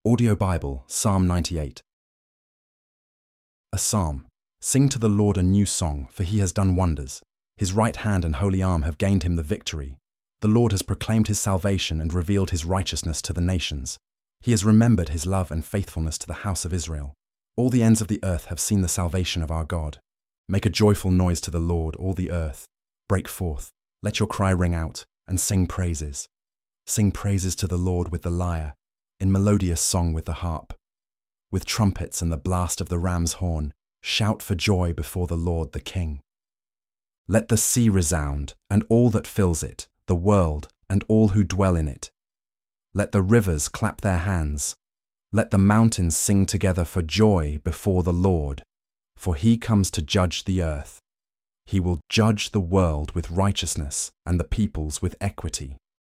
Audio Bible, Psalm 98. A psalm. Sing to the Lord a new song, for he has done wonders. His right hand and holy arm have gained him the victory. The Lord has proclaimed his salvation and revealed his righteousness to the nations. He has remembered his love and faithfulness to the house of Israel. All the ends of the earth have seen the salvation of our God. Make a joyful noise to the Lord, all the earth. Break forth, let your cry ring out, and sing praises. Sing praises to the Lord with the lyre, in melodious song with the harp. With trumpets and the blast of the ram's horn, shout for joy before the Lord the King. Let the sea resound, and all that fills it, the world, and all who dwell in it. Let the rivers clap their hands. Let the mountains sing together for joy before the Lord, for he comes to judge the earth. He will judge the world with righteousness and the peoples with equity.